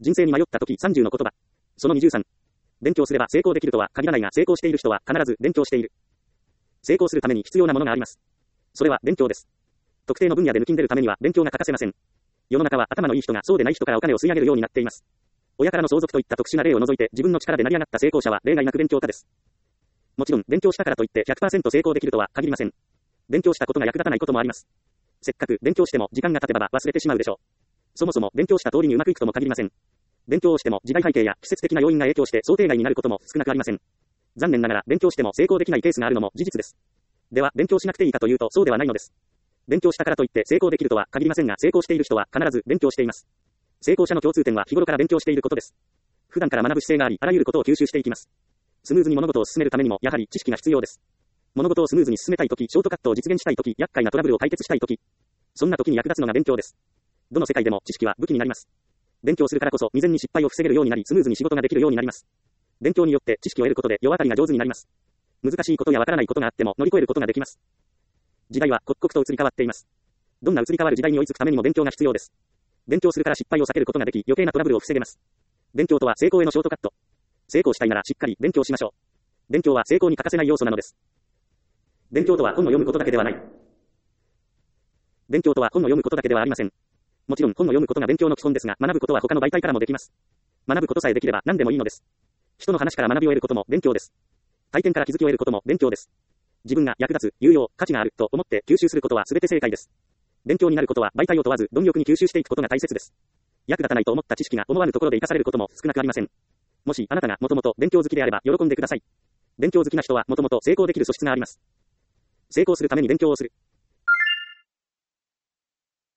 人生に迷った時30の言葉。その23。勉強すれば成功できるとは限らないが、成功している人は必ず勉強している。成功するために必要なものがあります。それは勉強です。特定の分野で抜きんでるためには勉強が欠かせません。世の中は頭のいい人がそうでない人からお金を吸い上げるようになっています。親からの相続といった特殊な例を除いて自分の力で成り上がった成功者は例外なく勉強家です。もちろん勉強したからといって 100% 成功できるとは限りません。勉強したことが役立たないこともあります。せっかく勉強しても時間が経てば忘れてしまうでしょう。そもそも勉強した通りにうまくいくとも限りません。勉強をしても時代背景や季節的な要因が影響して想定外になることも少なくありません。残念ながら勉強しても成功できないケースがあるのも事実です。では勉強しなくていいかというとそうではないのです。勉強したからといって成功できるとは限りませんが、成功している人は必ず勉強しています。成功者の共通点は日頃から勉強していることです。普段から学ぶ姿勢があり、あらゆることを吸収していきます。スムーズに物事を進めるためにもやはり知識が必要です。物事をスムーズに進めたいとき、ショートカットを実現したいとき、厄介なトラブルを解決したいとき、そんな時に役立つのが勉強です。どの世界でも知識は武器になります。勉強するからこそ未然に失敗を防げるようになり、スムーズに仕事ができるようになります。勉強によって知識を得ることで世渡りが上手になります。難しいことやわからないことがあっても乗り越えることができます。時代は刻々と移り変わっています。どんな移り変わる時代に追いつくためにも勉強が必要です。勉強するから失敗を避けることができ、余計なトラブルを防げます。勉強とは成功へのショートカット。成功したいならしっかり勉強しましょう。勉強は成功に欠かせない要素なのです。勉強とは本を読むことだけではない。勉強とは本を読むことだけではありません。もちろん本を読むことが勉強の基本ですが、学ぶことは他の媒体からもできます。学ぶことさえできれば何でもいいのです。人の話から学びを得ることも勉強です。体験から気づきを得ることも勉強です。自分が役立つ、有用、価値があると思って吸収することは全て正解です。勉強になることは媒体を問わず貪欲に吸収していくことが大切です。役立たないと思った知識が思わぬところで生かされることも少なくありません。もしあなたがもともと勉強好きであれば喜んでください。勉強好きな人はもともと成功できる素質があります。成功するために勉強をする。